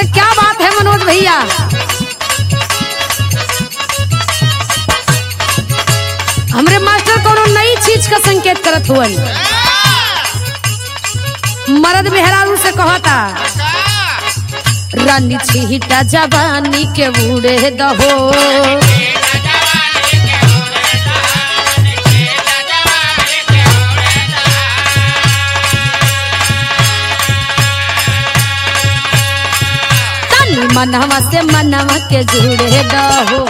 अरे क्या बात है मनोज भैया। हमरे मास्टर कोनो नई चीज का संकेत करत हुआ। मर्द मेहरारू से कहता रानी छिटा जवानी के बूढ़े दहो। तनी मनवा से मनवा के जुड़े दहो।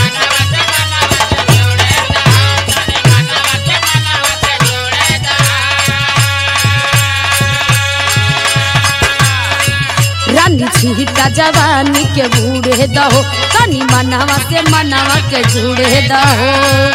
रानी छिटा जवानी के बूढ़े दहो। तनी मनवा से मनवा के जुड़े दहो।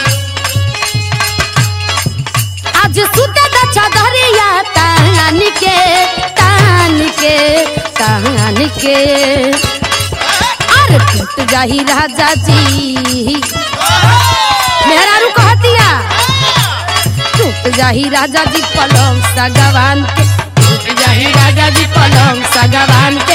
आज सुते द चदरिया तान के तान के तान के। अरे टूट जाही राजा जी मेहरारू कहतिया टूट जाही राजा जी पलंग सगवान के। टूट जाही राजा जी पलंग सगवान के।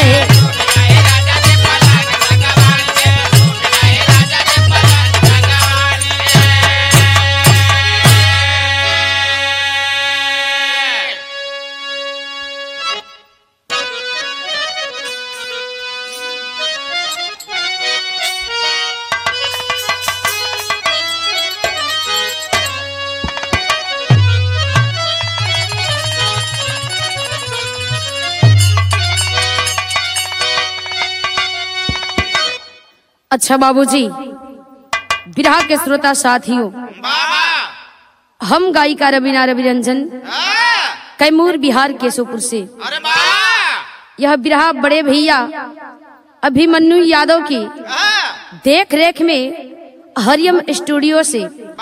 अच्छा बाबूजी, बिरहा के श्रोता साथियों, हम गायिका रवीना रविरंजन कैमूर बिहार केशवपुर से यह बिरहा बड़े भैया अभिमन्यु यादव की देख रेख में हरियम स्टूडियो से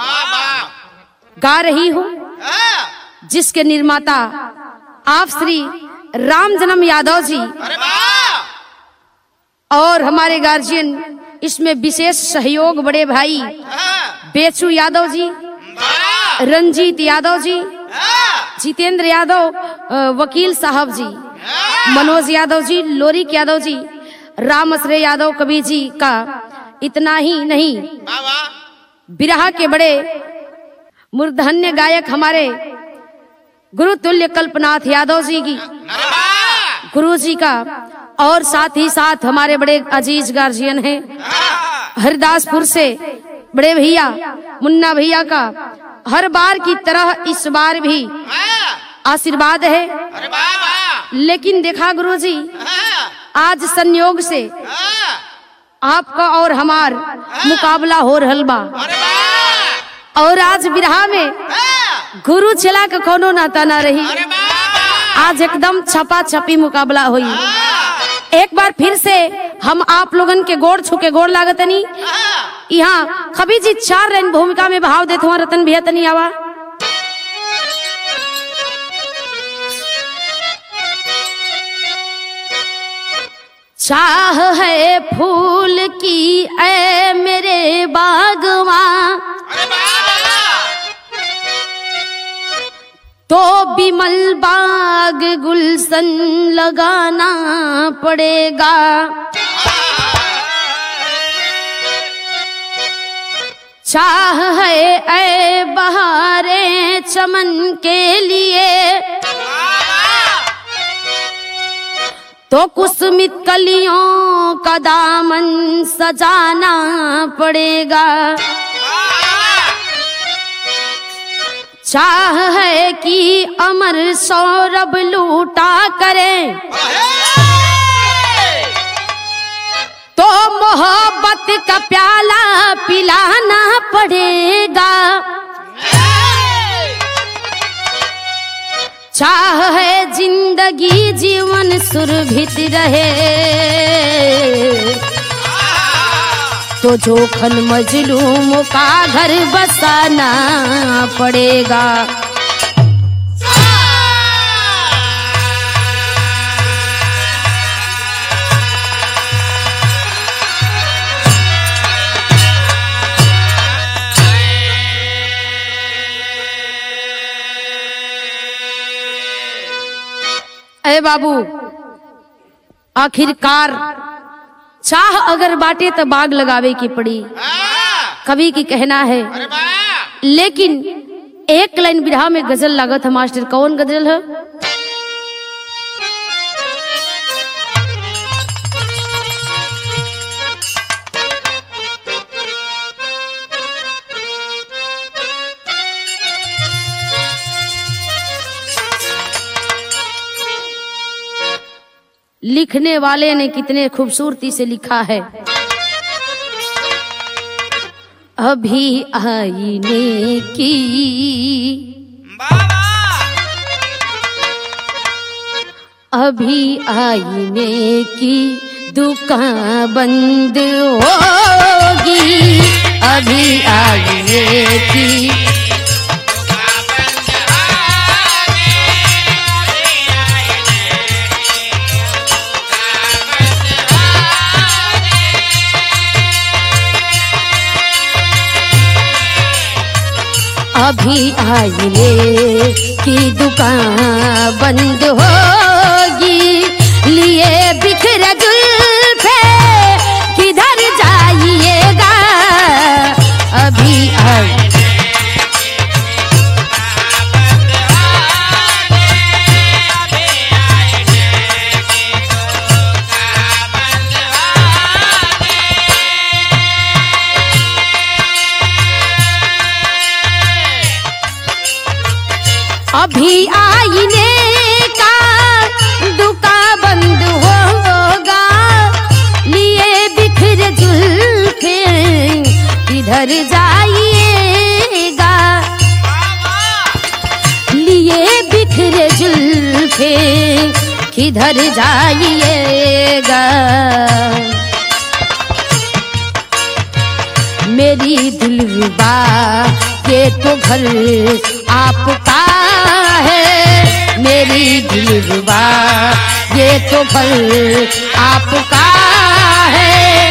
गा रही हूँ, जिसके निर्माता आप श्री राम जन्म यादव जी और हमारे गार्जियन इसमें विशेष सहयोग बड़े भाई बेचू यादव जी, रंजीत यादव जी, जितेंद्र यादव वकील साहब जी, मनोज यादव जी, लोरिक यादव जी, रामश्रेय यादव कवि जी का इतना ही नहीं, बिरहा के बड़े मूर्धन्य गायक हमारे गुरुतुल्य कल्पनाथ यादव जी की गुरु जी का, और साथ ही साथ हमारे बड़े अजीज गार्जियन हैं हरिदासपुर से बड़े भैया मुन्ना भैया का हर बार की तरह इस बार भी आशीर्वाद है। लेकिन देखा गुरुजी, आज संयोग से आपका और हमार मुकाबला हो रहल बा, और आज बिरहा में गुरु चला के कोनो नाता ना रही। आज एकदम छपा छपी मुकाबला हुई। एक बार फिर से हम आप लोगन के गोड़ छुके गोड़ लागतनी। यहाँ कभी जी 4 लाइन भूमिका में भाव देते हुआ रतन भैया तनी आवा। चाह है फूल की ऐ मेरे बागवां, तो बिमल बाग गुलशन लगाना पड़ेगा। चाह है ऐ बहारे चमन के लिए, तो कुसुमित कलियों का दामन सजाना पड़ेगा। चाह है कि अमर सौरभ लूटा करे, तो मोहब्बत का प्याला पिलाना पड़ेगा। चाह है जिंदगी जीवन सुरभित रहे, तो जोखन मजलूम का घर बसाना पड़ेगा। अरे बाबू, आखिरकार चाह अगर बाटे तो बाग लगावे की पड़ी, कवि की कहना है। लेकिन एक लाइन बिरहा में गजल लागत है मास्टर, कौन गजल है? लिखने वाले ने कितने खूबसूरती से लिखा है। अभी आईने की अभी आईने की दुकान बंद होगी, अभी आईने की अभी आईने की दुकान बंद होगी, लिए बिखरे जुल्फे किधर जाइएगा, अभी अभी आईने का दुकान बंद होगा, लिए बिखरे जुल्फे किधर जाइएगा, लिए बिखरे जुल्फे किधर जाइएगा। मेरी दिलरुबा ये तो घर आपका है, मेरी दिलरुबा ये तो घर आपका है,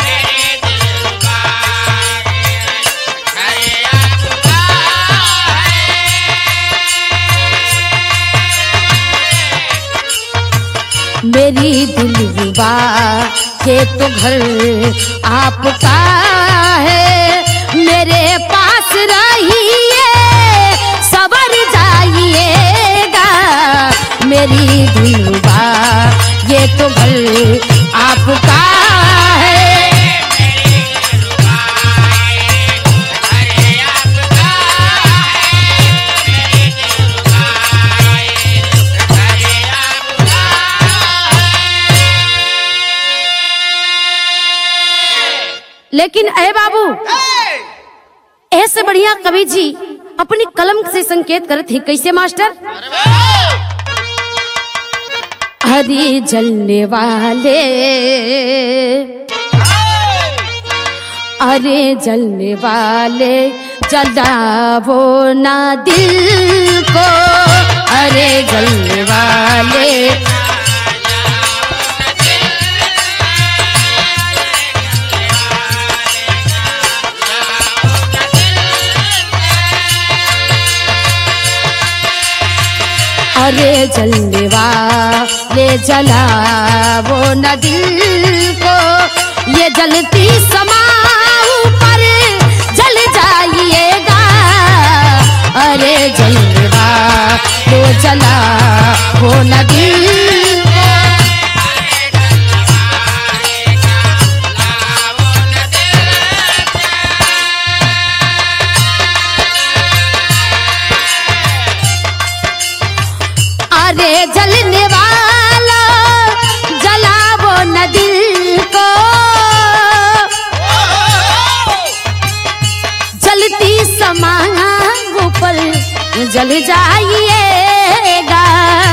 मेरी दिलरुबा ये तो घर आपका है, मेरे पास रहिए सबर जाइएगा, मेरी दिलरुबा ये तो घर आपका है। लेकिन अरे बाबू, ऐसे बढ़िया कवि जी अपनी कलम से संकेत करते हैं। कैसे मास्टर? हरी जलने वाले, अरे जलने वाले जलावो ना दिल को, अरे जलने वाले अरे जलने वाले जलावो न दिल को, ये जलती समाऊ पर जल जाइएगा, अरे जलने वाले जलावो न दिल को। अरे जलने वाला जलावो न दिल को, जलती समाऊ पर जल जाइएगा,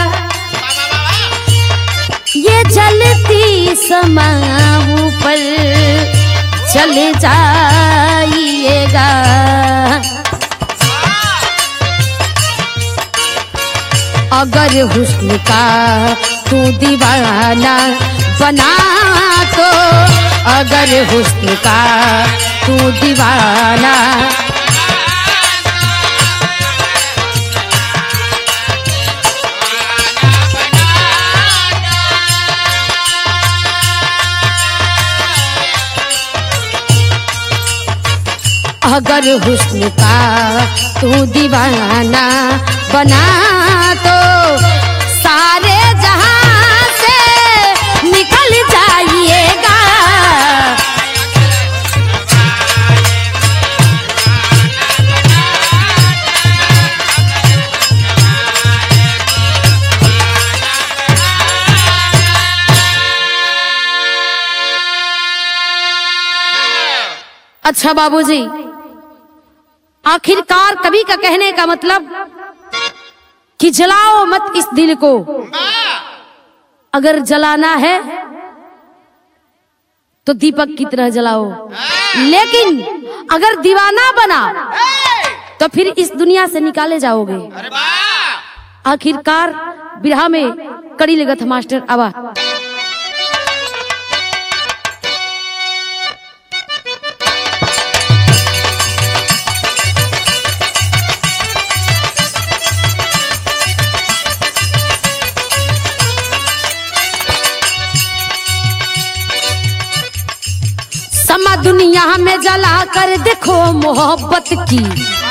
ये जलती समाऊ पर जल जाइएगा। अगर हुस्न का तू दीवाना बना तो, अगर हुस्न का तू दीवाना अगर हुस्न का तू दीवाना बना तो सारे जहां से निकल जाइएगा। अच्छा बाबूजी, आखिरकार कवि का कहने का मतलब कि जलाओ मत इस दिल को, अगर जलाना है तो दीपक की तरह जलाओ, लेकिन अगर दीवाना बना तो फिर इस दुनिया से निकाले जाओगे। आखिरकार बिरहा में कड़ी लगत मास्टर आवा। समा दुनिया में जला कर देखो मोहब्बत की,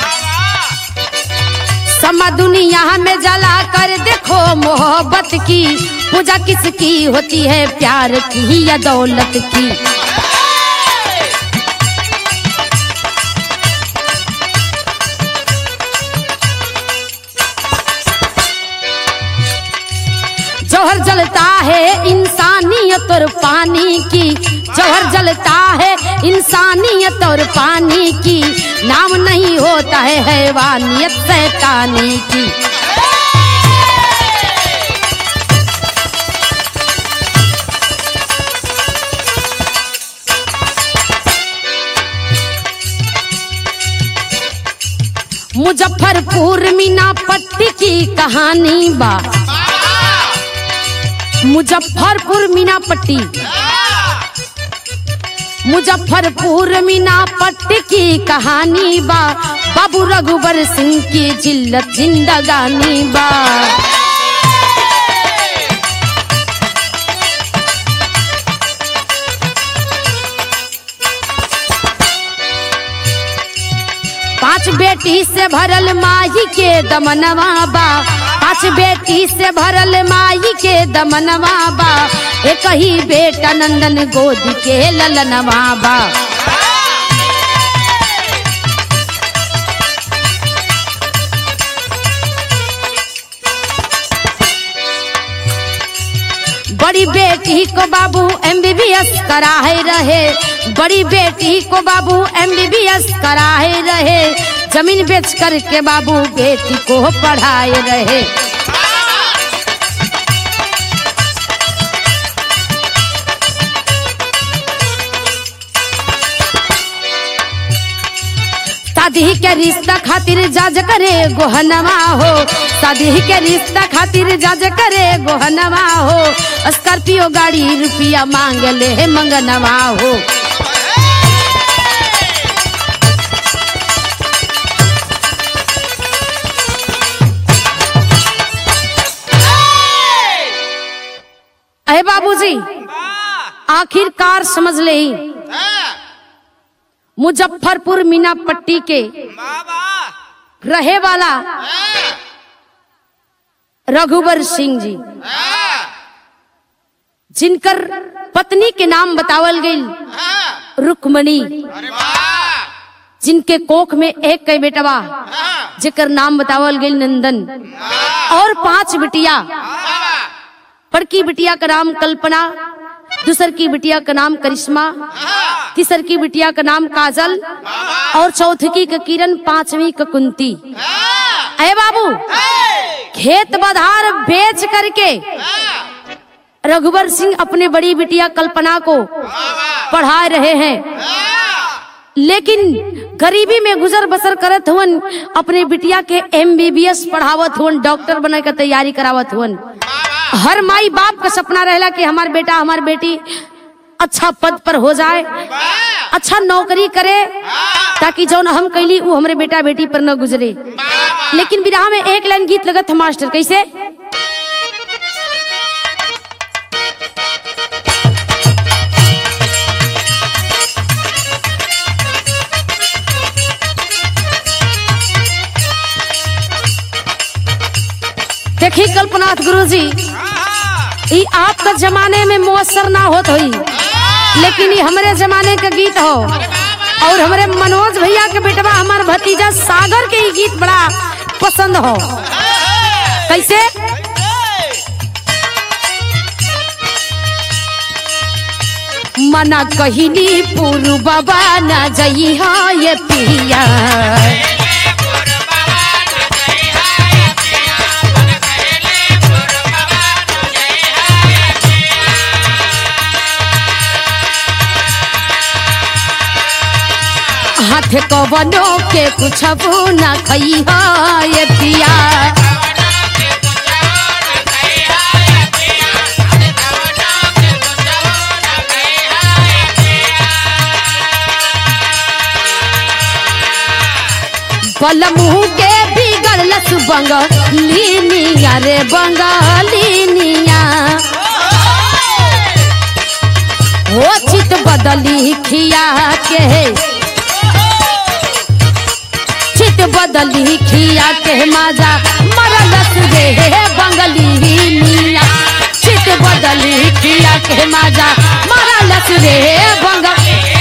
समा दुनिया में जला कर देखो मोहब्बत की, पूजा किसकी होती है प्यार की या दौलत की। जौहर जलता है इंसानियत और पानी की, जौहर जलता है इंसानियत और पानी की, नाम नहीं होता है हैवानियत शैतानी की। मुजफ्फरपुर मीना पट्टी की कहानी बा, मुजफ्फरपुर मीना पट्टी, मुजफ्फरपुर मीना पट्टी की कहानी बा, बाबू रघुबर सिंह की जिल्लत जिंदगानी बा। पांच बेटी से भरल माई के दमनवा बा, पांच बेटी से भरल माई के दमनवा बा, एक ही बेटा नंदन गोद के ललनवा बा। बड़ी बेटी को बाबू MBBS कराए रहे, बड़ी बेटी को बाबू MBBS कराए रहे, जमीन बेच करके बाबू बेटी को पढ़ाए रहे। शादी के रिश्ता खातिर जाज करे गोहनवा हो, शादी के रिश्ता खातिर जाज करे गोहनवा हो, स्कॉर्पियो गाड़ी रुपया मांग ले मंगनवा हो। अरे बाबूजी, आखिरकार समझ ले ही मुजफ्फरपुर मीना पट्टी के रहे वाला रघुबर सिंह जी, जिनकर पत्नी के नाम बतावल गई रुक्मणी, जिनके कोख में एक कई बेटवा जेकर नाम बतावल गई नंदन, और 5 बिटिया। बड़की बिटिया का नाम कल्पना, दूसर की बिटिया का नाम करिश्मा, तीसर की बिटिया का नाम काजल, और चौथी का किरण, 5वीं का कुंती। अरे बाबू, खेत बधार बेच करके रघुबर सिंह अपने बड़ी बिटिया कल्पना को पढ़ा रहे हैं, लेकिन गरीबी में गुजर बसर करत हुन, अपने बिटिया के MBBS पढ़ावत हुन, डॉक्टर बने का तैयारी करावत हुन। हर माई बाप का सपना रहेला कि हमार बेटा हमार बेटी अच्छा पद पर हो जाए, अच्छा नौकरी करे, ताकि जौन हम कैली वो हमारे बेटा बेटी पर न गुजरे। लेकिन विरह में एक लाइन गीत लगत है मास्टर, कैसे? आपका जमाने में मुअस्सर ना होत हुई, लेकिन ये हमारे जमाने का गीत हो। और हमारे मनोज भैया के बेटवा हमार भतीजा सागर के ये गीत बड़ा पसंद हो। कैसे? मना कहिनी पुरु बाबा ना जई हा ये पिया, हाथ कवनो के कुछ ना खई हा ये पिया। बलमुह के बिगड़लस बंगालिनिया रे बंगालिनिया, हो चित बदली खिया के, चित बदली खिया के माजा मरलस रे बंगालिनिया, चित बदली खिया के माजा मरलस रे बंगाल।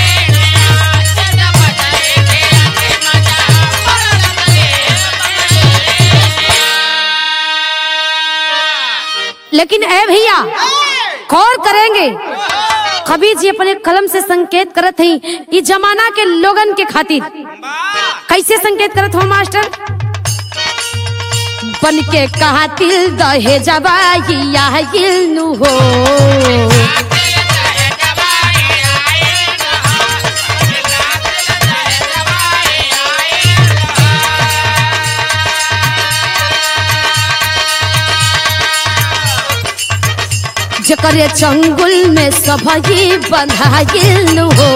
लेकिन ए भैया गौर करेंगे, कवि जी अपने कलम से संकेत करत हैं इस जमाना के लोगन के खातिर। कैसे संकेत करत हो मास्टर? बन के कहा तिल दहे जवाइया नु हो, जकरे चंगुल में सभई बंधाइल हो,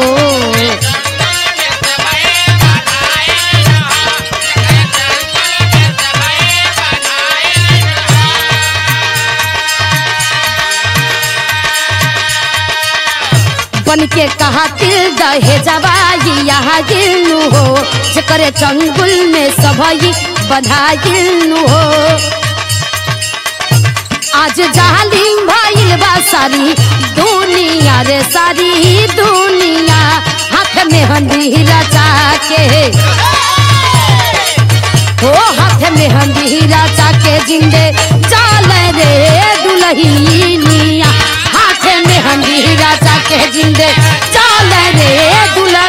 बन के कहा तिल दहे जवाइया हो, जकरे चंगुल में सभई बंधाइल हो। आज जालिम भइल बा सारी दुनिया रे सारी दुनिया, हाथ में हंदी रचा के, ओ हाथ में हंदी रचा के जिंदे चाल रे दुल्हनिया, हाथ में हंदी रचा के जिंदे चाल रे दुल्हन।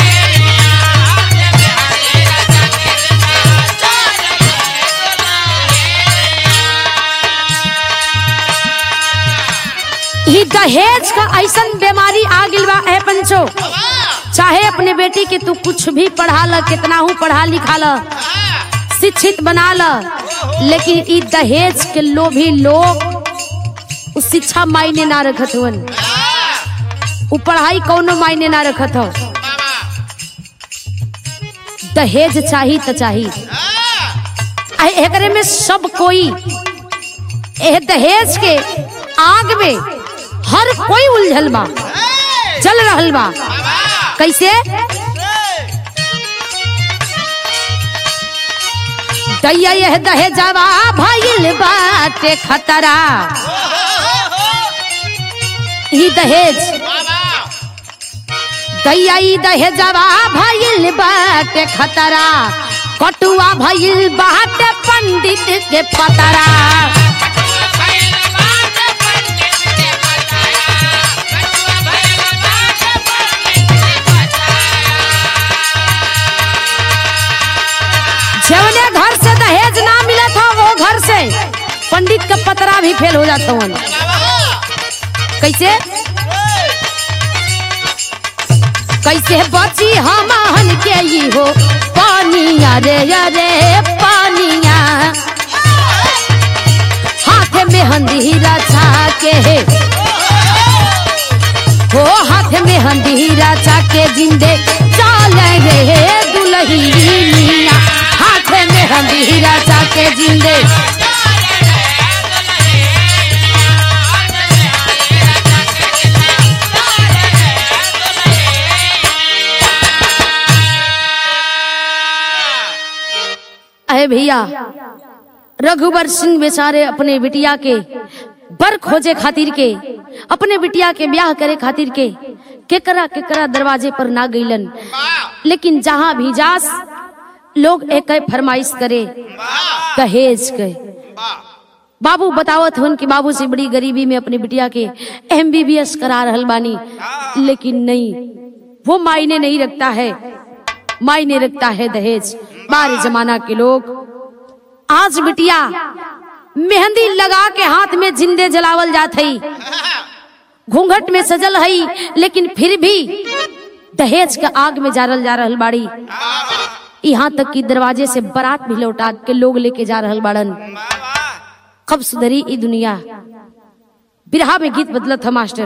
ही दहेज का ऐसा बीमारी आ गिल बा है पंचो, चाहे अपने बेटी के तू कुछ भी पढ़ा ल, कितना हूँ पढ़ा लिखा ल, शिक्षित बना ल, लेकिन ई दहेज के लोभी लोग उस शिक्षा मायने ना रखत हुन, उ पढ़ाई कौनो मायने ना रखत हो। दहेज चाहिए तो चाहिए, एकरे में सब कोई दहेज के आग में हर कोई उलझल बा, चल रहल बा। कैसे? दैया यह दहेजवा भइल बाटे खतरा, ई दहेज दैया ई दहेजवा भइल बाटे खतरा, कटुआ भइल बाटे पंडित के पतरा। जवने घर से दहेज ना मिला था वो घर से पंडित का पतरा भी फेल हो जाता हूँ। कैसे? कैसे बची हमहन के ही हो पानिया रे रे पानिया, हाथ में हंदी रचा के, हो हाथ में हंदी रचा के जिंदे चाल रे दुल्हनिया, हाथ में हंदी रचा के जिंदे। अरे भैया रघुवर सिंह बेचारे अपने बिटिया के बर खोजे खातिर के, अपने बिटिया के ब्याह करे खातिर के केकरा दरवाजे पर ना गईलन। लेकिन जहां भी जास लोग एक फरमाइश करे दहेज के। बाबू बतावत हन कि बाबू से बड़ी गरीबी में अपनी बिटिया के MBBS करा रहल बानी, लेकिन नहीं, वो मायने नहीं रखता है, मायने रखता है दहेज। बारे जमाना के लोग आज बिटिया मेहंदी लगा के हाथ में जिंदे जलावल जात है, घूंघट में सजल है, लेकिन फिर भी दहेज के आग में जारल जा रहल बाड़ी। यहाँ तक कि दरवाजे से बारात भी लौटा के लोग लेके जा रहल बाड़न। कब सुधरी ई दुनिया? बिरहा में गीत बदलत है मास्टर।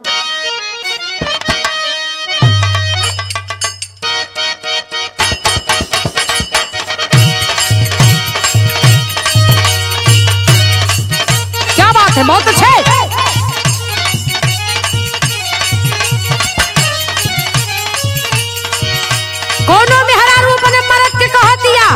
क्या बात है, बहुत अच्छे। कोनो में हरा रूप ने मरद के कह दिया,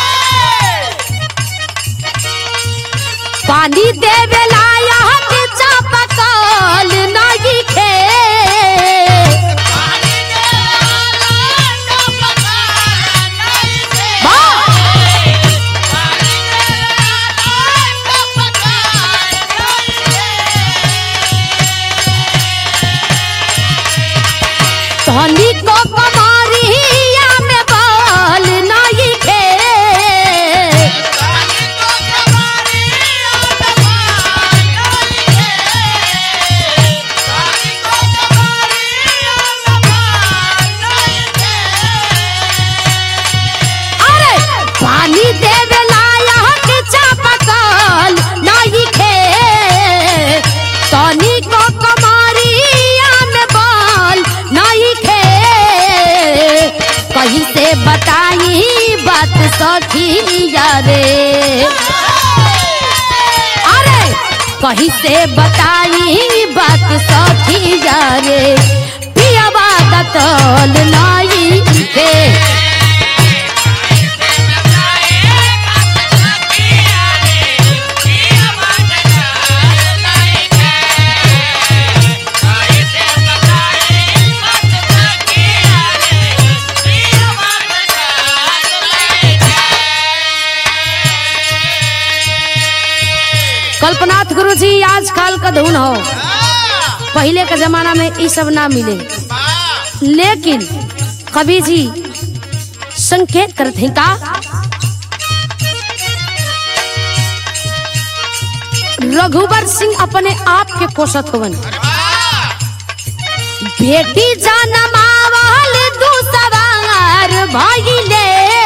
पानी देवे लाया के चापकल नहीं खे। धनी को कमारिया में बाल नहीं खे। अरे पानी देवे लाया के चापकल नहीं खे। धनी को कमारिया में बाल नहीं खे। कहीं से बताई बात सखिया रे, अरे कहीं से बताई बात सखिया रे, पिया बात तोल नहीं खे। कल्पनाथ गुरु जी आजकल का धुन हो, पहले के जमाना में ये सब ना मिले, लेकिन कवि जी संकेत करते हैं का रघुवर सिंह अपने आप के कोसत होवन। बेटी जनमावल दूसवार भाईले,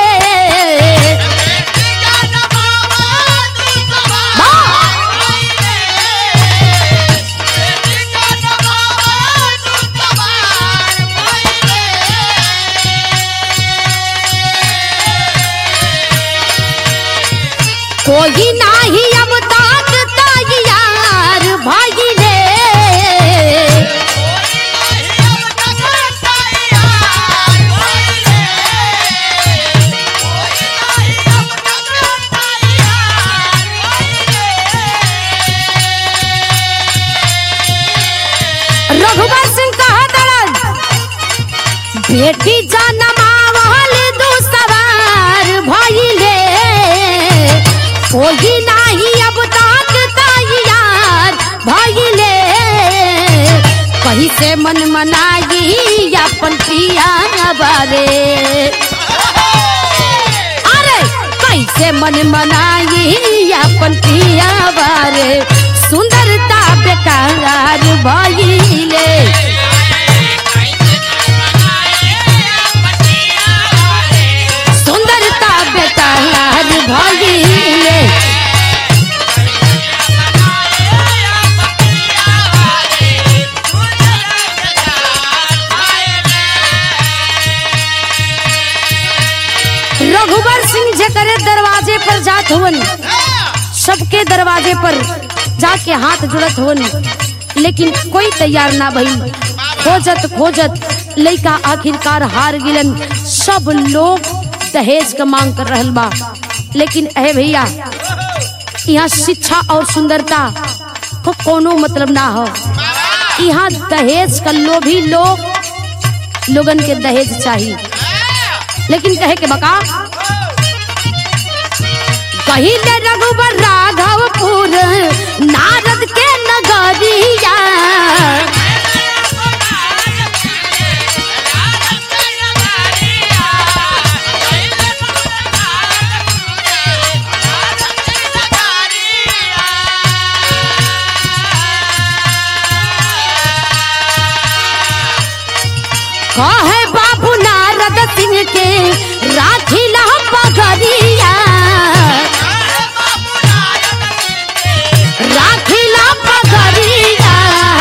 कोई नाही अब तक तैयार भाईले। रघुवर सिंह कहा दरद, बेटी जनमावल दूसवार भाईले। कोई नहीं अब तक तैयार भाईले। कहीं से मन मनाई अपन पिया बारे, अरे कैसे मन मनाई अपन पिया बारे, सुंदरता बेकार भाईले। सुंदरता बेकार भाईले। रघुवर सिंह जकरे दरवाजे पर जात हुवन, सबके दरवाजे पर जाके हाथ जुड़त हुवन, लेकिन कोई तैयार ना भई। खोजत खोजत लइका आखिरकार हार गिलन। सब लोग दहेज का मांग कर रहल बा, लेकिन अहे भैया यहाँ शिक्षा और सुंदरता को कोनो मतलब ना हो। यहाँ दहेज का लोभी लोगन के दहेज चाहिए, लेकिन कहे के बका कहिले रघुबर राघवपुर नारद के नगरिया। कहे बाबू नारद सिंह के राखिला पगरिया, राखिला पगरिया।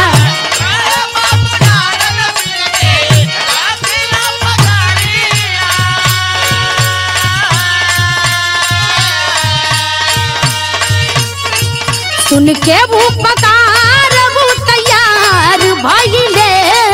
सुन के वो पकार वो तैयार भइले,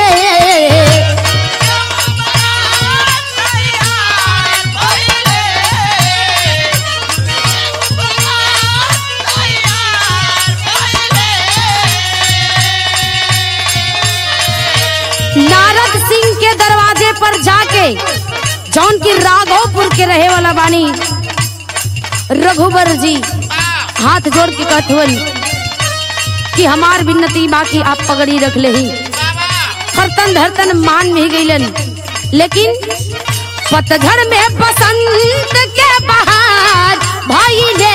नारद सिंह के दरवाजे पर जाके जौन की राघवपुर के रहे वाला बानी रघुबर जी हाथ जोड़ के कहथवन कि हमार विनती बाकी आप पगड़ी रख ले ही। हरतन धरतन मान में गईलन, लेकिन पतझड़ में बसंत के बहार भइले।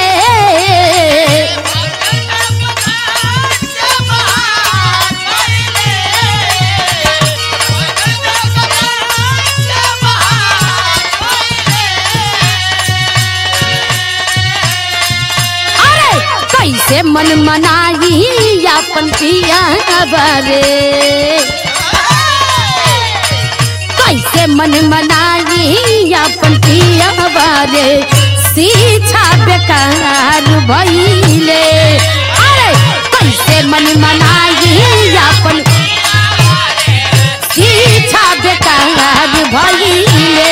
कैसे मन मनाई अपन पिया बारे, कैसे मन मनाई अपन पिया बारे, शिक्षा बेकार भइले। अरे कैसे मन मनाई अपन शिक्षा बेकार भइले।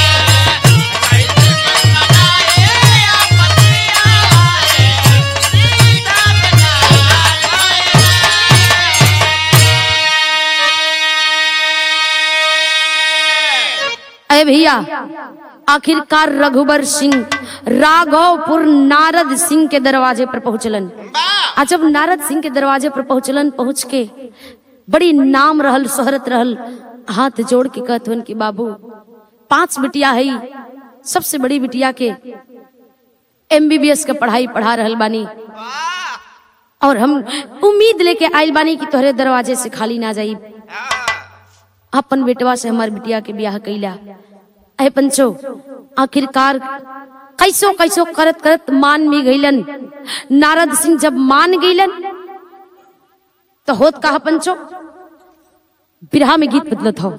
अरे भैया आखिरकार रघुबर सिंह राघवपुर नारद सिंह के दरवाजे पर पहुंचलन। आज जब नारद सिंह के दरवाजे पर पहुंचलन, पहुंच के बड़ी नाम रहल शोहरत रहल, हाथ जोड़ के कहथवन कि बाबू 5 बिटिया है, सबसे बड़ी बिटिया के MBBS के पढ़ाई पढ़ा रहल बानी, और हम उम्मीद लेके आयल बानी कि तोहरे दरवाजे से खाली ना जाई। अपन बेटवा से हमार बिटिया के ब्याह कैला। अहे पंचो आखिरकार कैसो कैसो करत करत मान में गईलन। नारद सिंह जब मान गईलन तो होत कहा पंचो, बिरहा में गीत बदलत हो।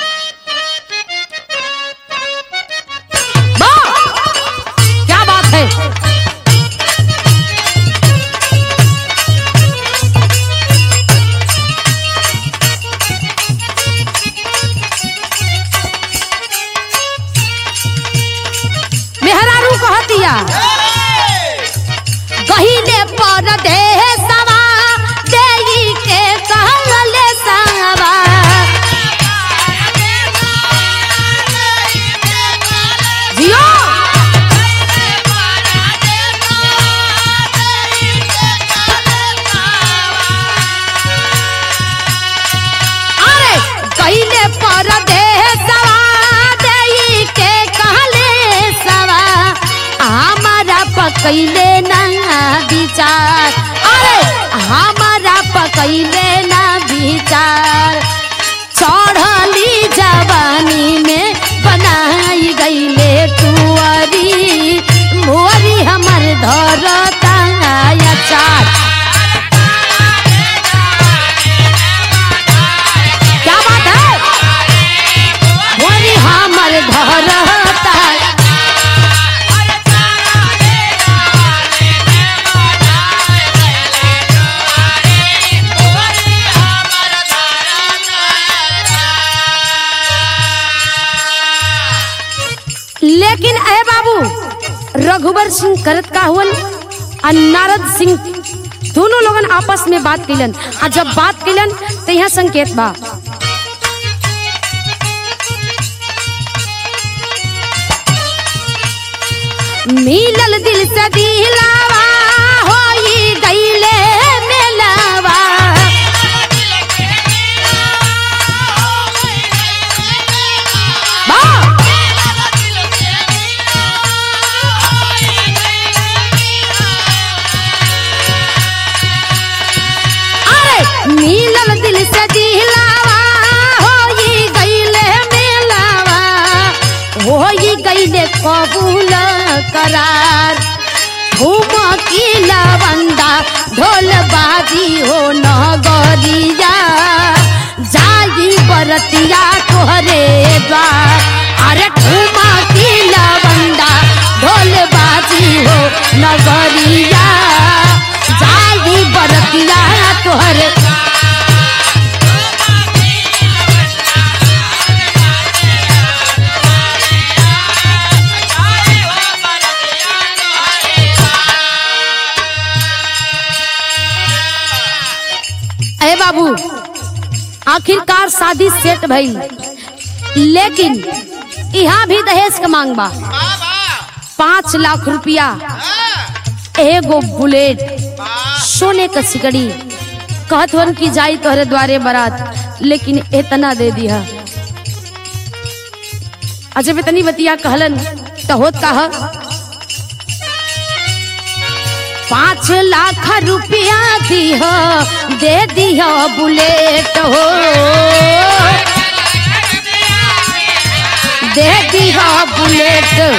क्या बात है, कहतिया गहिले परदेसवा देई के कहले सावा, जियो अरे गहिले परदेसवा देई के कहले सावा, हमारा पकैले ना विचार। अरे हमारा पकैले ना विचार, चढ़ली जवानी में बनाई गईले कुंवरी, मोरी हमर धरता अचार। क्या बात है, मोरी हमर धरता। लेकिन अहे बाबू रघुबर सिंह करत का हुवन, नारद सिंह दोनों लोगन आपस में बात कैलन। आ जब बात कैलन तो यहाँ संकेत बा, मिलल दिल से दिलावा होई गईले मेलावा। मिलल दिल से दिलावा होई गईले मेलावा, होई गईले कबूल करार। ठुमकी लवंदा ढोल बाजी हो नगरिया, जाई बरतिया तोहरे द्वार। अरे ठुमकी लवंदा ढोल बाजी हो नगरिया, जाई बरतिया तोहरे। अरे बाबू, आखिरकार शादी सेट भई, लेकिन यहाँ भी दहेज का मांग बा। 5 लाख रुपया, एगो बुलेट, सोने का सिकड़ी, कहत हन की जाई तोहरे द्वारे बारात, लेकिन इतना दे दिया। जब इतनी बतिया कहलन तो होत कहा 5 लाख रुपया दिहो, दे दिहो बुलेट हो, दे दिहो बुलेट।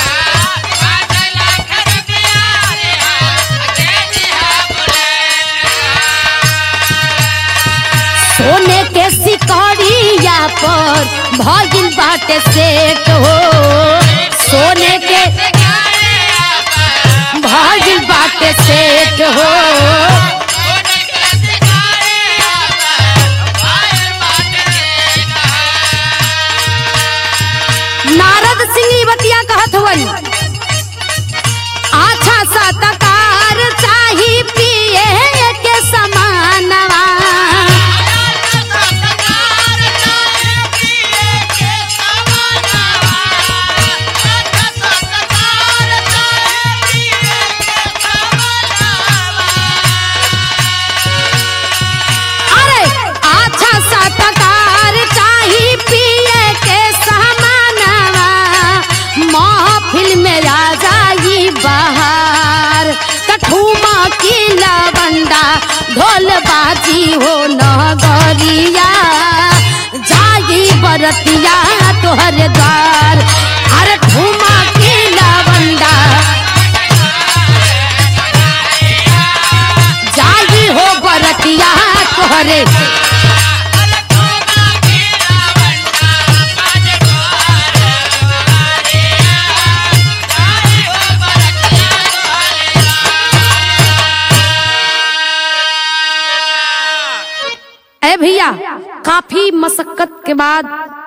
सोने के सिकड़िया पर भइल बाटे सेट हो, सोने के भइल बाटे सेट हो। नारद सिंह बतिया कहत हवन, अच्छा सा तकार चाही पिए के समानवा। ढोल बाजी हो नगरिया, जाई बरतिया तोहरे द्वार। अरे ठुमकी लवंदा जाई हो बरतिया तोहरे। भैया काफी मशक्कत के बाद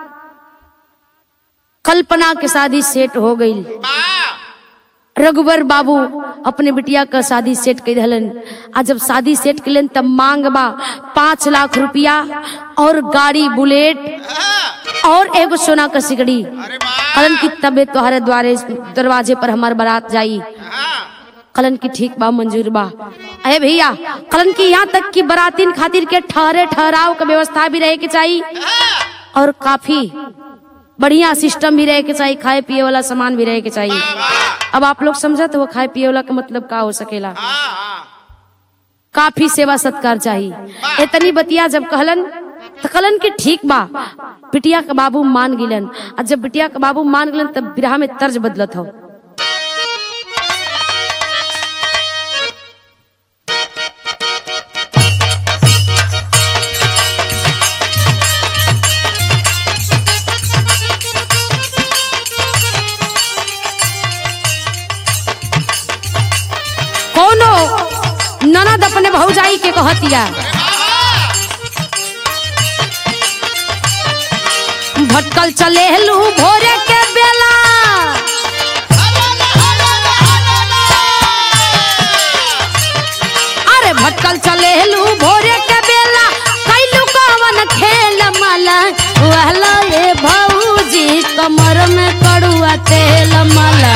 कल्पना के शादी सेट हो गई। रघुवर बाबू अपने बिटिया का शादी सेट कर दिलन। आज जब शादी सेट कर तब मांग बा 5 लाख रुपया और गाड़ी बुलेट और एगो सोना का सिकड़ी। कलन की तबे तुम्हारे द्वारे दरवाजे पर हमार बारात जाई। कलन की ठीक बा, मंजूर बा। अरे भैया कलन की यहाँ तक कि बरातीन खातिर के ठहराव का व्यवस्था भी रहे के चाहिए और काफी बढ़िया सिस्टम भी रहे के चाहिए, खाए पिए वाला सामान भी रहे के चाहिए। अब आप लोग समझत हो खाए पिए वाला का मतलब का हो सकेला। काफी सेवा सत्कार चाहिए। इतनी बतिया जब कहलन तो कलन की ठीक बा, बिटिया का बाबू मान गिलन। और जब बिटिया का बाबू मान गिलन तब बिरहा में तर्ज बदलत हो। ननद अपने भौजाई के कहतिया, भटकल चले लू भोरे के बेला, अरे भटकल चलेलू भोरे के बेला कैलू कवन खेल मला वहला ये भौजी कमर में कड़ुआ तेल मला।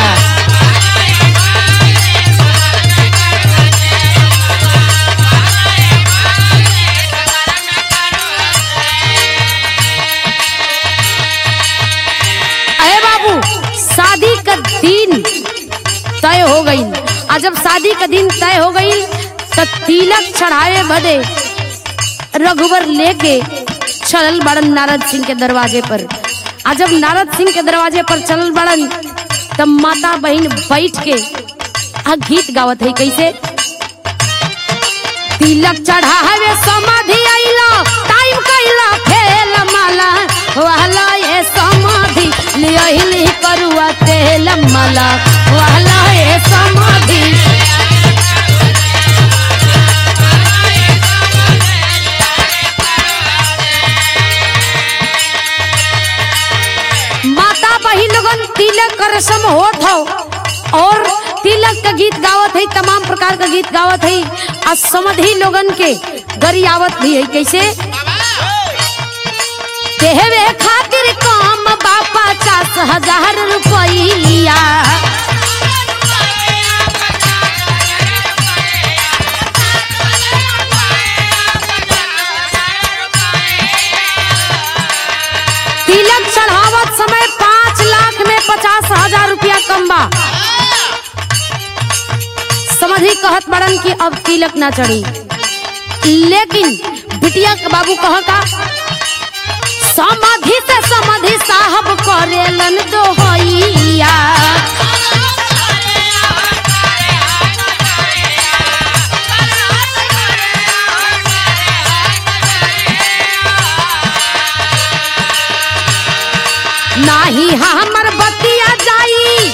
शादी का दिन तय हो गई। आज जब शादी का दिन तय हो गई तो तिलक चढ़ावे बदे रघुवर लेके चलल बड़न नारद सिंह के दरवाजे पर। आज जब नारद सिंह के दरवाजे पर चलल बड़न तब माता बहन बैठ के गीत गावत है कैसे। तिलक चढ़ावे समाधि आइला टाइम कइला खेल माला वहला ये समाधि लियहिली करुआ तेल मला वहला ये समाधि। माता बहिन लोगन तिलक का रस्म होत हो और तिलक का गीत गावत है, तमाम प्रकार का गीत गावत है और समधि लोगन के गरियावत भी है कैसे। देवे खातिर काम बापा 50,000 रुपया तिलक चढ़ावत समय 5 लाख में 50,000 रुपया कम बा। समझी कहत बड़न कि अब तिलक ना चढ़ी, लेकिन बिटिया के बाबू कह का समाधि से समाधि साहब करेलन दोहैया। नाही हमर बतिया जाई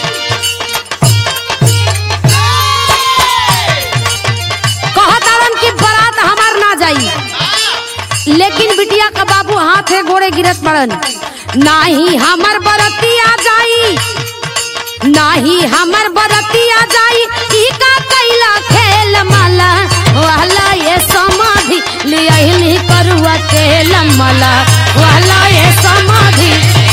कहतारन कि बारात हमार ना जाई, लेकिन बिटिया का बाबू हाथे गोड़े गिरत पड़न। नाही हमर बरतिया जाई, नाही हमर बरतिया जाई ई का कैला खेल माला वहला ये समाधि लियहिली करुआ तेल मला वहला ये समाधि।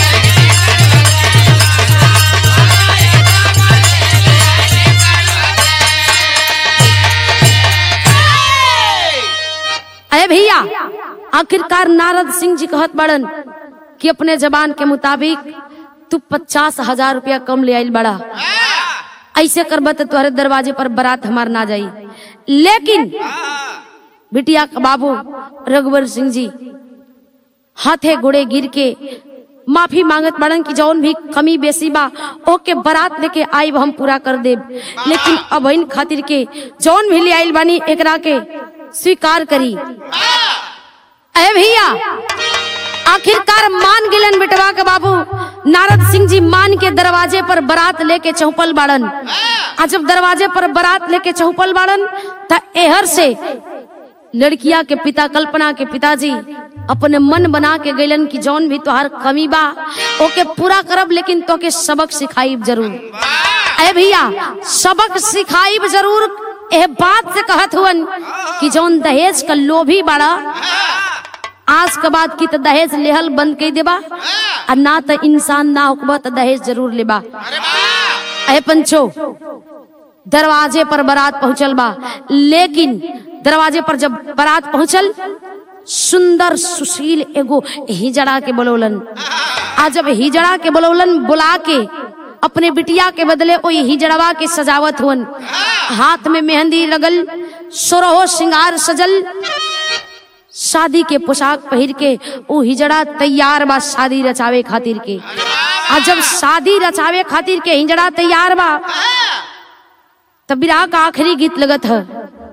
अरे भैया आखिरकार नारद सिंह जी कहत बड़न कि अपने जबान के मुताबिक तू 50,000 रुपया कम ले आइल बड़ा, ऐसे करब तो तुम्हारे दरवाजे पर बारात हमार ना जाई। लेकिन बिटिया का बाबू रघुवर सिंह जी हाथे गोड़े गिर के माफी मांगत बड़न कि जौन भी कमी बेसी बा ओके बारात लेके आइब हम पूरा कर देब, लेकिन अब इन खातिर के जौन भी ले आइल बानी एकरा के स्वीकार करी। अरे भैया आखिरकार मान गिलन बिटवा के बाबू नारद सिंह जी मान के दरवाजे पर बारात लेके चौपल बाड़न। आज जब दरवाजे पर बारात लेके चौपल बाड़न त एहर से लड़किया के पिता कल्पना के पिताजी अपने मन बना के गइलन कि जौन भी तोहार कमी बा ओके पूरा करब, लेकिन तोके सबक सिखाइब जरूर। अरे भैया सबक सिखाइब जरूर एह बात से कहत हुवन कि जौन दहेज का लोभी बाड़ा आज के बाद की तो दहेज लेहल बंद कर देबा और ना तो इंसान ना होकबा तो दहेज जरूर लेबा। अरे पंचो दरवाजे पर बारात पहुंचल बा, लेकिन दरवाजे पर जब बारात पहुंचल सुंदर सुशील एगो हिजड़ा के बोलौलन। आज जब हिजड़ा के बोलौलन बुला के अपने बिटिया के बदले ओ हिजड़वा के सजावत हुवन, हाथ में मेहंदी लगल, सोरहो श्रृंगार सजल, शादी के पोशाक पहिर के ओ हिजड़ा तैयार बा शादी रचावे खातिर के। आज जब शादी रचावे खातिर के हिजड़ा तैयार बा तब बिरहा का आखिरी गीत लगत है।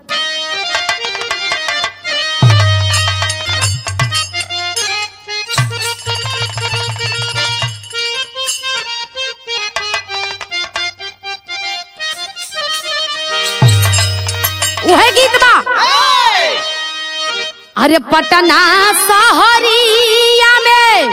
वह गीत बा अरे पटना सहरिया में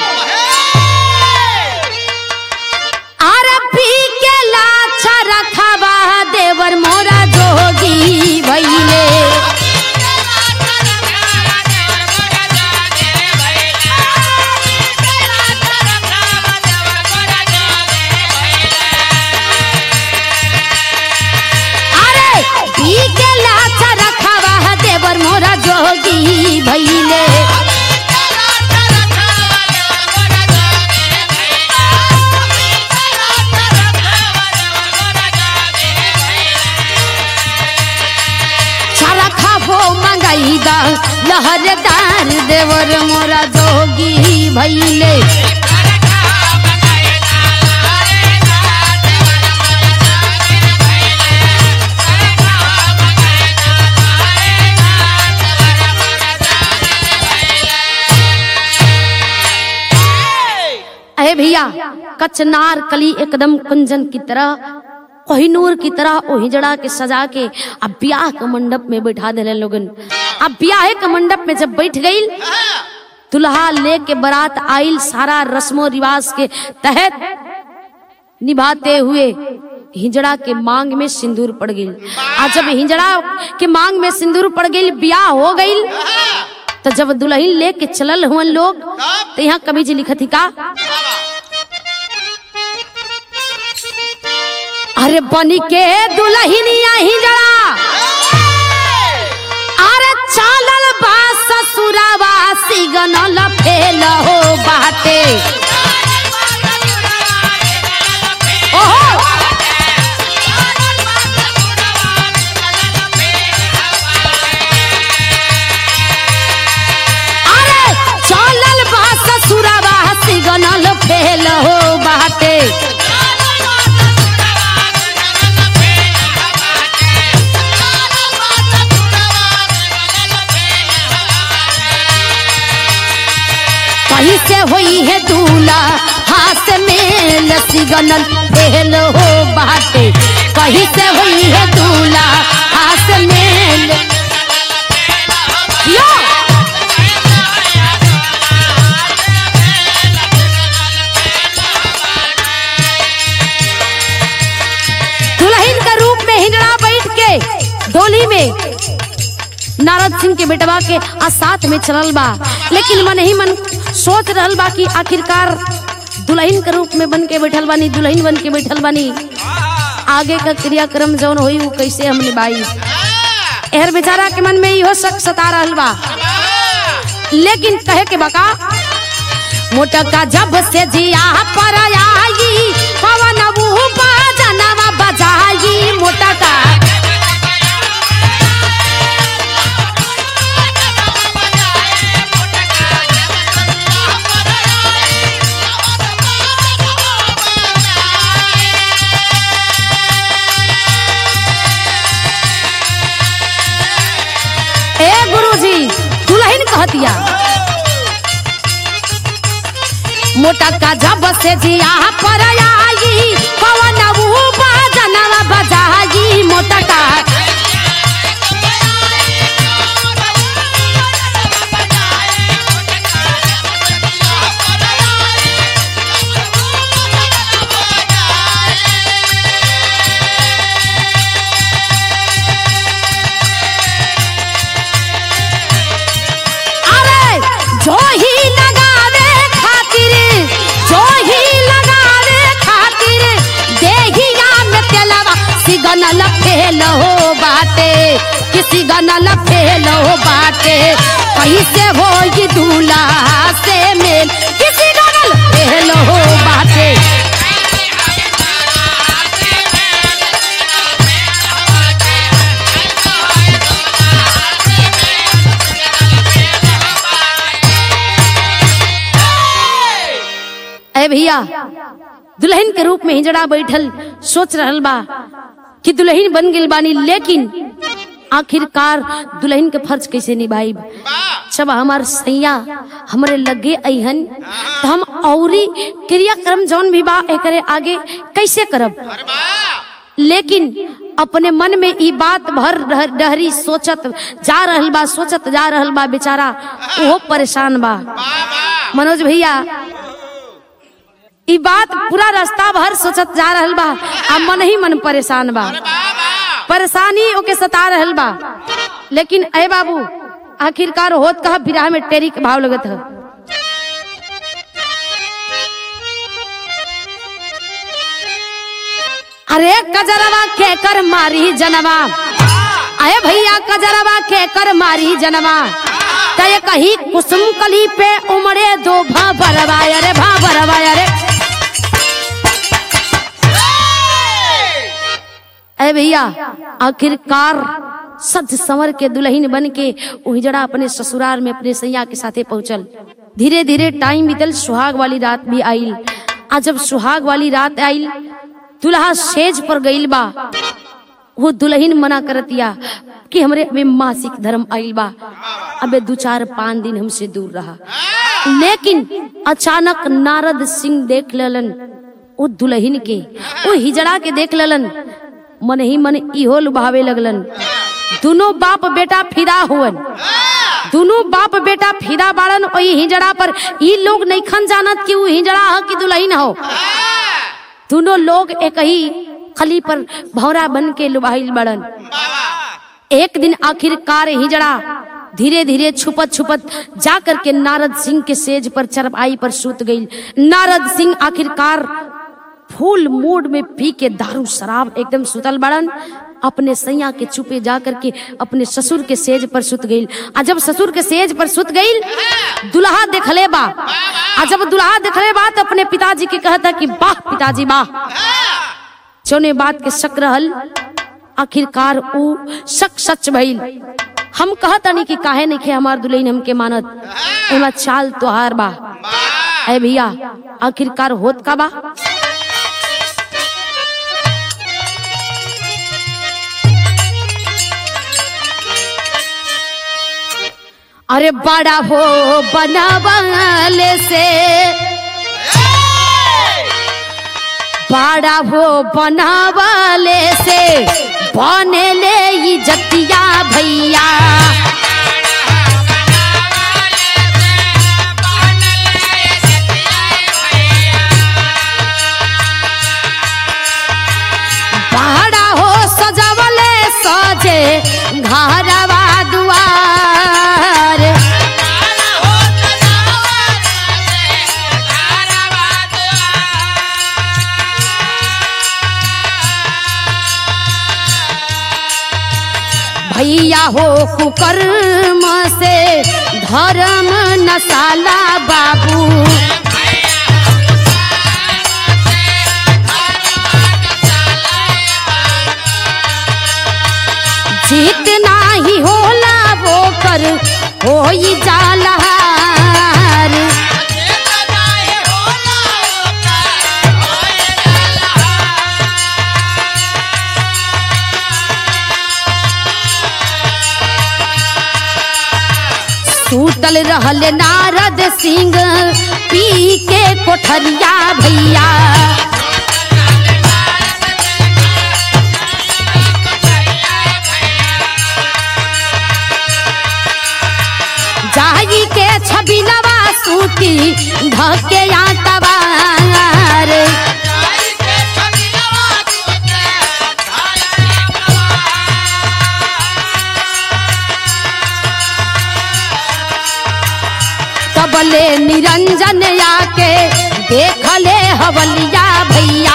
अरे पी के लाछा रखवा देवर मोरा जोगी भइले। पहरेदार देवर मोरा जोगी भैले। अरे भैया कचनार कली एकदम कुंजन की तरह, कोहिनूर की तरह ओ हिजड़ा के सजा के अब ब्याह के मंडप में बैठा दिले लोगन। अब ब्याह के मंडप में जब बैठ गई, दुल्हा लेके बारात आइल, सारा रस्मों रिवाज के तहत निभाते हुए हिजड़ा के मांग में सिंदूर पड़ गई। आज जब हिजड़ा के मांग में सिंदूर पड़ गई, ब्याह हो गई, तो जब दुल्हन लेके चलल हुए लोग, तो यहाँ कवि जी लिखत ही का, अरे बनी के दुल्हनिया हिजड़ा, अरे चालल बा ससुरावा सिगनल फेल हो बाटे। ओहो अरे चालल बा ससुरावा सिगनल फेल हो बाटे। कहीं से हुई है दूल्हा हाथ में लसीगनल फेल हो बाटे। कहीं से हुई है दूल्हा हाथ में दुल्हन के रूप में हिजड़ा बैठ के डोली में नारद सिंह के बेटवा के आ साथ में चलल बा, लेकिन मन ही मन सोच रहल बा कि आखिरकार दुल्हन के रूप में बन के बैठल बानी, दुल्हन बन के बैठल बानी, आगे का क्रियाक्रम जौन होई वो कैसे हम निभाई। एहर बेचारा के मन में इहो शक सता रहल बा, लेकिन कहे के बका, मोटका जब से जिया पर आई पवन वो बाजनवा बजाई। मोटका दुल्हन कहतिया, मोटका जब से जिया पर आई पवन वो बाजनवा बजाई। मोटका जो ही लगावे खातिर, जो ही लगावे खातिर देहिया में तेलवा सिगनल फेल हो बाटे। किसी गनल फेल हो बाटे। कैसे हो ये दूल्हा से मेल, किसी गनल फेल हो बाटे। भैया दुल्हन के रूप में हिजड़ा बैठल सोच रहल बा कि दुल्हन बन गई बानी, लेकिन आखिरकार दुल्हन के फर्ज कैसे निभाई। जब हमार सैया हमरे लगे अहन तो हम औरी क्रियाक्रम जौन भी बा एकरे आगे कैसे करब। लेकिन अपने मन में ई बात भर डहरी सोचत जा रहल बा, सोचत जा रहल बा, बेचारा वो परेशान बा। मनोज भैया ई बात पूरा रास्ता भर सोचत जा रहल बा, आ मन ही मन परेशान बा, परेशानी ओके सता रहल बा। लेकिन ए बाबू आखिरकार होत कहा बिरहा में टेरी के भाव लगत है। अरे कजरवा के कर मारी जनवा, अरे भैया कजरवा के कर मारी जनवा, तय कही कुसुम कली पे उमड़े दो भाबरवा। अरे भाबरवा अरे भैया आखिरकार सज संवर के दुल्हन बन के उहिजड़ा अपने ससुराल में अपने सैया के साथे पहुंचल। धीरे धीरे टाइम बीतल, सुहाग वाली रात भी आइल। आज जब सुहाग वाली रात आइल, दुल्हा सेज पर गइल बा। वो दुल्हन मना करतिया कि हमरे अबे मासिक धर्म आइल बा, अबे 2-4-5 दिन हमसे दूर रहा। लेकिन अचानक नारद सिंह देख लेलन वो दुल्हन के, वो हिजड़ा के देख लेलन, मन ही मन इहो लुभावे लगलन। दोनों बाप बेटा फिदा हुवन, दोनों बाप बेटा फिदा बाड़न वही हिजड़ा पर। ई लोग नइखन जानत कि वो हिजड़ा ह कि दुल्हन हो। दोनों लोग एक ही खली पर भौरा बन के लुभाइल बड़न। एक दिन आखिरकार हिजड़ा धीरे धीरे छुपत छुपत जा करके नारद सिंह के सेज पर चरपाई पर सूत गई। नारद सिंह आखिरकार फूल मूड में पी के दारू शराब एकदम सुतल बड़न। अपने सैया के चुपे जा करके अपने ससुर के सेज पर सुत गई। आ जब ससुर के सेज पर सुत गई, दुल्हा देखले बा। आ जब दुल्हा देखले बा तो अपने पिताजी के कहता कि वाह पिताजी वाह। जोने बात के शक रहल, आखिरकार ऊ शक सच भइल। हम कहता नहीं कि काहे नहीं खे हमार दुल्हन हमके मानत, एमा चाल तोहार बा। ए भैया आखिरकार होत का बा? अरे बड़ा हो बनावले से, बड़ा हो बनावले से बने ले इज्जतिया भैया। बड़ा हो सजावले सजे घरवा दुआर। भैया हो कुकर्म से धर्म नसाला बाबू। जितना ही होला वो कर होई जालहार। सूतल रहल नारद सिंह पी के कोठरिया भैया। जाई के छबिलवा सूती धके आतवार। तबले निरंजन आके देखले हवलिया भैया।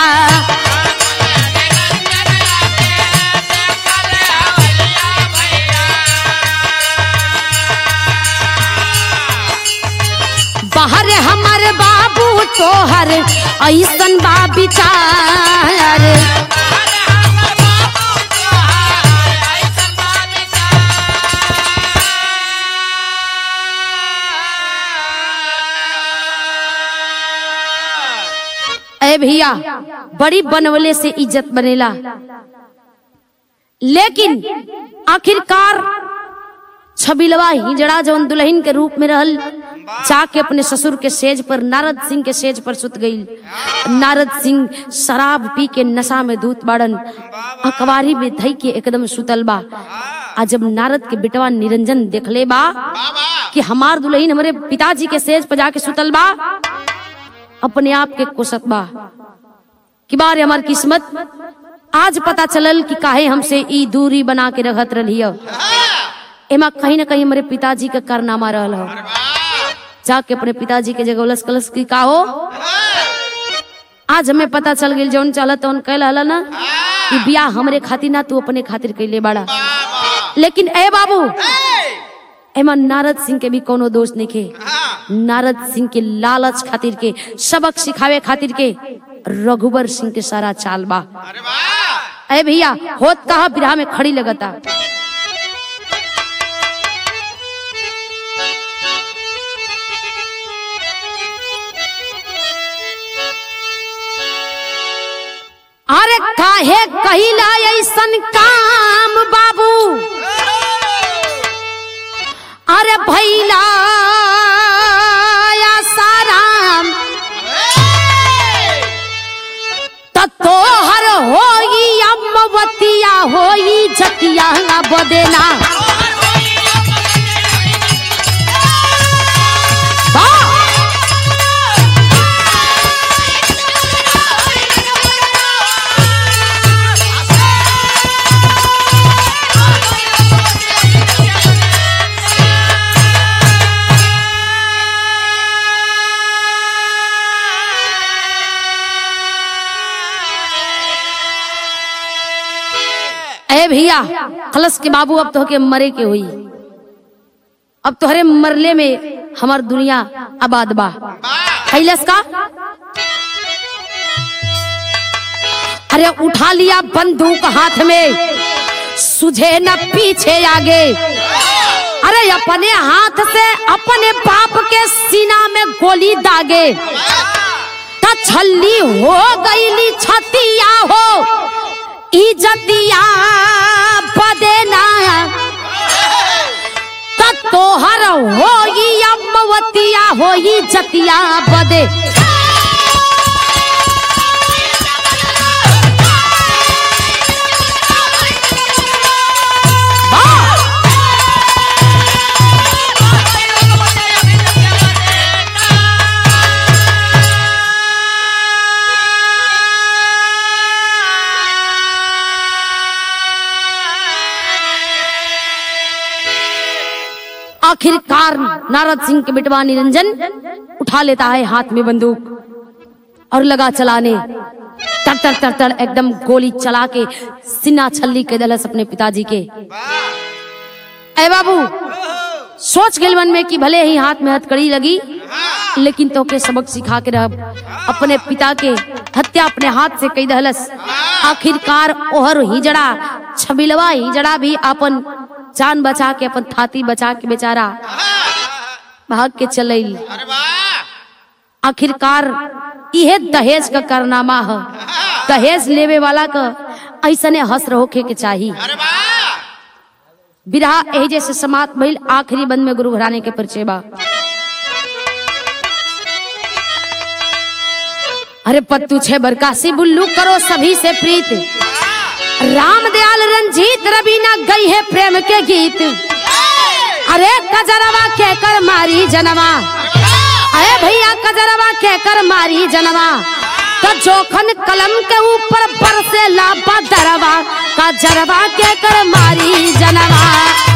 बाहर हमर बाबू तोहर ऐसन बा विचार। ए भैया बड़ी बनवले से इज्जत बनेला, लेकिन आखिरकार छबिलवा हिजड़ा जौन दुल्हन के रूप में रहल, जाके अपने ससुर के सेज पर नारद सिंह के सेज पर सुत गई। नारद सिंह शराब पी के नशा में धूत बाड़न, अकवारी में धई के एकदम सुतल बा। आज जब नारद के बेटवा निरंजन देखले बा कि हमार दुल्हन हमारे पिताजी के सेज पर जाके सुतल बा, अपने आप के कोसत बा कि बारे हमार किस्मत। आज पता चलल कि काहे हमसे ई दूरी बना के रखत रही। एमा कहीं ना कहीं हमारे पिताजी का कारनामा रहल हो। जाके अपने पिताजी के जगह उलस कलस की का हो। आज हमें पता चल गई जौन चला तौन कहल हला ना कि बियाह हमरे खातिर ना तू अपने खातिर कैले बाड़ा। लेकिन ए बाबू एमा नारद सिंह के भी कोनो दोष नहीं खे। नारद सिंह के लालच खातिर के, सबक सिखावे खातिर के रघुबर सिंह के सारा चाल बा। ए भैया होत कहा बिरहा में खड़ी लगता। अरे काहे कहिला ऐसन काम बाबू, अरे भैला साराम तोहर होई अम्मवतिया होई जतिया बदेना। भैया खलस के बाबू अब तो के मरे के हुई, अब तोहरे मरले में हमार दुनिया आबाद बा। कैलस का अरे उठा लिया बंदूक हाथ में, सुझे न पीछे आगे, अरे अपने हाथ से अपने बाप के सीना में गोली दागे, छल्ली हो गईली छतिया हो इज्जतिया बदेना, तोहर होई अम्मवतिया होई जतिया बदे। आखिरकार नारद सिंह के बिटवा निरंजन उठा लेता है हाथ में बंदूक और लगा चलाने, तर तर तर तर एकदम गोली चला के सीना छल्ली के दलस अपने पिताजी के। ऐ बाबू सोच गए मन में कि भले ही हाथ में हथकड़ी लगी, लेकिन तो के सबक सिखा के रह अपने पिता के हत्या अपने हाथ से कई दहलस। आखिरकार ओहर हिजड़ा छबिलवा हिजड़ा भी अपन जान बचा के अपन थाती बचा के बेचारा भाग के चलैल। आखिरकार यह दहेज का कारनामा है, दहेज लेवे वाला का ऐसने हस्र होके के चाहिए। बिरहा यही जैसे समाप्त भइल। आखिरी बंद में गुरु घराने के परिचय बा। अरे पत्तू छे बरकासी बुल्लू करो सभी से प्रीत, राम दयाल रंजीत रवीना गई है प्रेम के गीत। अरे कजरवा के कर मारी जनवा, अरे भैया कजरवा के कर मारी जनवा, तो जोखन कलम के ऊपर बरसे लापा दरवा, कजरवा के कर मारी जनवा।